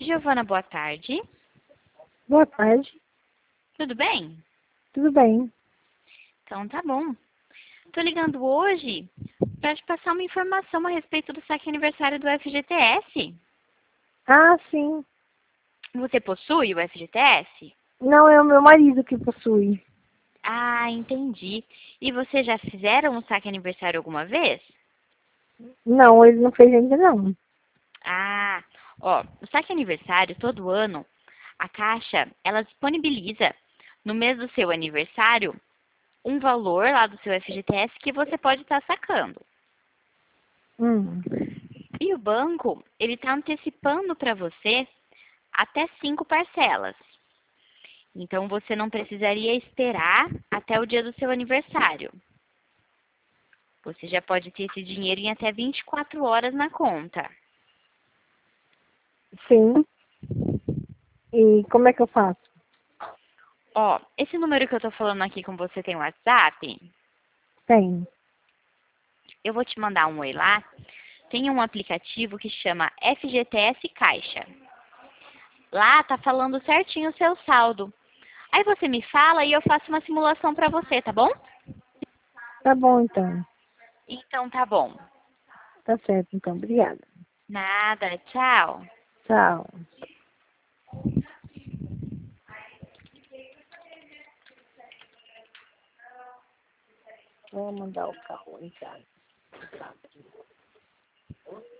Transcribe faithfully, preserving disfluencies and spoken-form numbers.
Giovana, boa tarde. Boa tarde, Tudo bem? tudo bem? Então tá bom. Tô ligando hoje para te passar uma informação a respeito do saque aniversário do F G T S. Ah, sim. Você possui o F G T S? Não, é o meu marido que possui. Ah, entendi. E você já fizeram um saque aniversário alguma vez? Não, ele não fez ainda não. Ah, ó, o saque aniversário todo ano, a Caixa, ela disponibiliza no mês do seu aniversário um valor lá do seu F G T S que você pode estar sacando. Hum, E o banco, ele está antecipando para você até cinco parcelas. Então, você não precisaria esperar até o dia do seu aniversário. Você já pode ter esse dinheiro em até vinte e quatro horas na conta. sim. E como é que eu faço? Ó, esse número que eu tô falando aqui com você tem WhatsApp? Tem. Eu vou te mandar um oi lá. Tem um aplicativo que chama F G T S Caixa. Lá tá falando certinho o seu saldo. Aí você me fala e eu faço uma simulação para você, tá bom? Tá bom, então. Então tá bom. Tá certo, então. Obrigada. Nada, tchau. Tchau. Vou mandar o carro em casa.